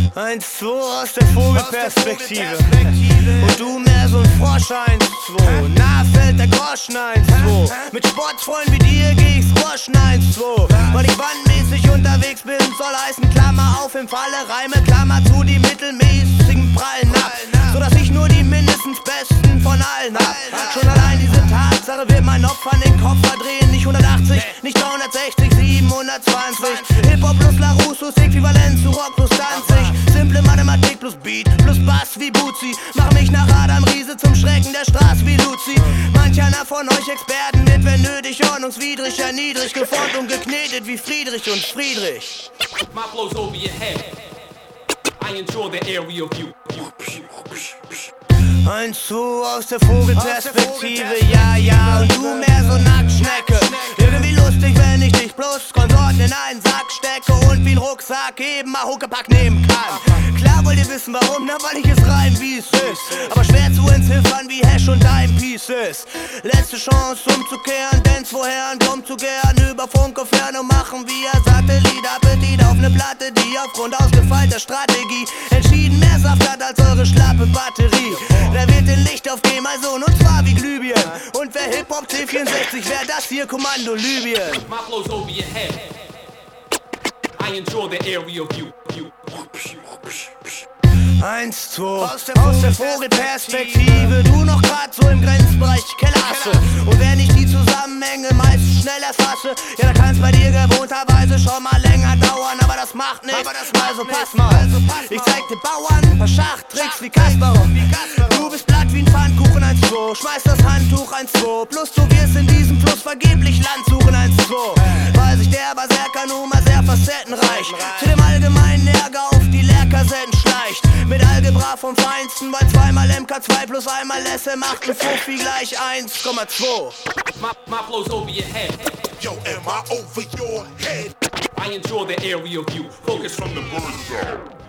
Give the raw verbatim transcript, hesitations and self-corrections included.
Eins, zwei aus der Vogelperspektive. Und du mehr so ein Frosch, eins, zwei. Na, fällt der Groschen, eins, zwei. Mit Sportsfreunden wie dir geh ich squashen, eins, zwei. Weil ich wandmäßig unterwegs bin, soll heißen Klammer auf im Falle, Reime, Klammer zu, die mittelmäßigen prallen ab. Sodass ich nur die mindestens besten von allen hab. Schon allein diese Tatsache wird mein Opfer an den Kopf verdrehen. Nicht hundertachtzig, nicht dreihundertsechzig, siebenhundertzwanzig. Hip-Hop plus Larussus, äquivalent zu Rock plus zwanzig. Simple Mathematik plus Beat, plus Bass wie Bootsy. Mach mich nach Adam Riese zum Schrecken der Straße wie Luzi. Manch einer von euch Experten wird, wenn nötig, ordnungswidrig erniedrigt, geformt und geknetet wie Friedrich und Friedrich. My flow's over your head. I enjoy the area view. Eins, zwei aus der Vogelperspektive, ja, ja, und du mehr so Nacktschnecke. Irgendwie lustig, wenn ich dich plus Konsorten in einen Sack stecke und wie ein Rucksack eben mal Huckepack nehmen kann. Klar wollt ihr wissen warum, na weil ich es rein wie es ist. Aber schwer zu entziffern wie Hash und Dime Pieces. Letzte Chance umzukehren, den's woher und um zu gern über Funk auf Ferne machen via Satellit. Appetit auf ne Platte, die aufgrund ausgefeilter Strategie entschieden mehr Saft hat als eure schlappe Batterie. Da wird in Licht aufgehen, also und zwar wie Glühbirnen. Und wer Hip-Hop T vierundsechzig, wär das hier Kommando Libyen. My flow's over your head. I enjoy the area view. Eins, zwei, aus der, aus der Vogelperspektive. Du noch grad so im Grenzbereich Kellerhasse. Und wenn ich die Zusammenhänge meist schneller fasse, ja, da kann's bei dir gewohnterweise schon mal länger dauern. Aber das macht nichts, also pass mal. Ich zeig den Bauern paar Schachtricks wie Kasparov. Du bist platt wie ein Pfannkuchen, eins, zwei. Schmeiß das Handtuch, eins, zwei. Plus du wirst in diesem Fluss vergeblich Land suchen, eins, zwei. Weil sich der Berserker nun mal sehr facettenreich zu dem allgemeinen Ärger auf die Leerkassetten schleicht. Mit Algebra vom Feinsten, weil zweimal M K zwei plus einmal S M macht ein Fuffi gleich eins Komma zwei. My, my flow's over your head. Yo, am I over your head? I enjoy the area view. Focus from the bird zone.